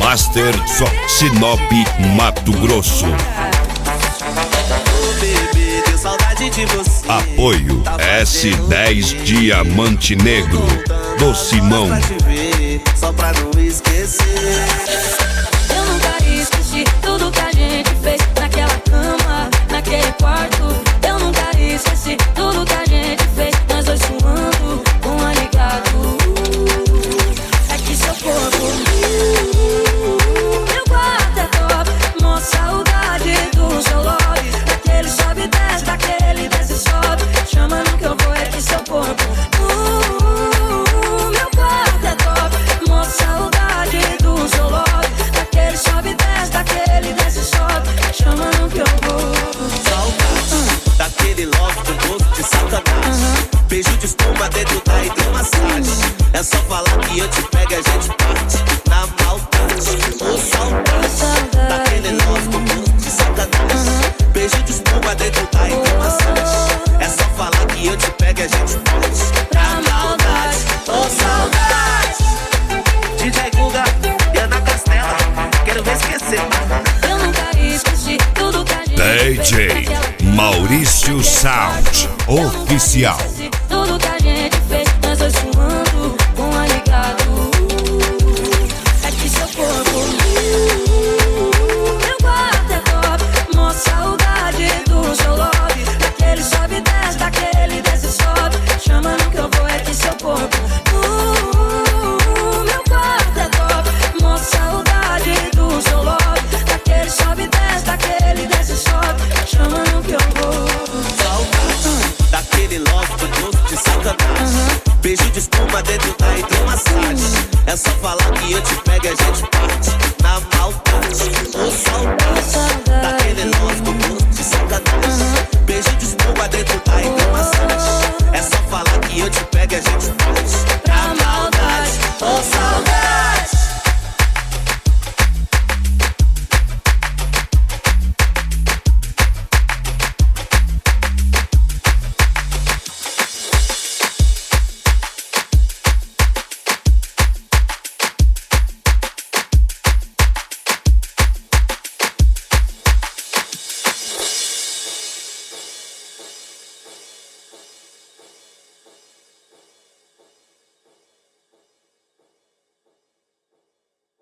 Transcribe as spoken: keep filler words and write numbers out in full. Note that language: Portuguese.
Master só Sinop, Mato Grosso. Apoio S dez Diamante Negro do Simão. Só pra não esquecer. Eu nunca esqueci tudo que a gente fez naquela cama, naquele quarto. Eu nunca esqueci tudo que a gente fez, nós dois suando, um ligado. É que seu corpo, meu quarto é top, mó saudade do seu lobby. Daquele sobe e desce, daquele desce e sobe, chamando que eu vou. É que seu corpo, uh, meu quarto é top, mó saudade do seu lobby. Daquele sobe e desce, daquele desce e sobe, chamando que eu vou. Saudade daquele love com gosto de sacanagem. Beijo de espuma dentro da hidromassagem. É só falar que eu te pego e a gente parte na maldade. Ô saudade daquele love com gosto de sacanagem. Beijo de espuma dentro da hidromassagem. É só falar que eu te pego e a gente parte na maldade. Ô saudade. D J Guga e Ana Castela, quero ver esquecer. Eu nunca esqueci tudo que a gente D J Maurício Sound Oficial. tudo que a gente fez, nós dois suando, um ligado. É que seu corpo, meu quarto é top, mó saudade do seu lobby. Daquele sobe e desce, daquele desce e sobe, chamando que eu vou. É que seu corpo, meu quarto é top, mó saudade do seu lobby. Daquele sobe e desce, daquele desce e sobe, chamando que eu vou. Saudade daquele love com gosto de sacanagem. Beijo de espuma dentro da hidromassagem. É só falar que eu te pego e a gente parte na maldade. Ô saudade daquele love com gosto de sacanagem. Beijo de espuma dentro da hidromassagem. É só falar que eu te pego e a gente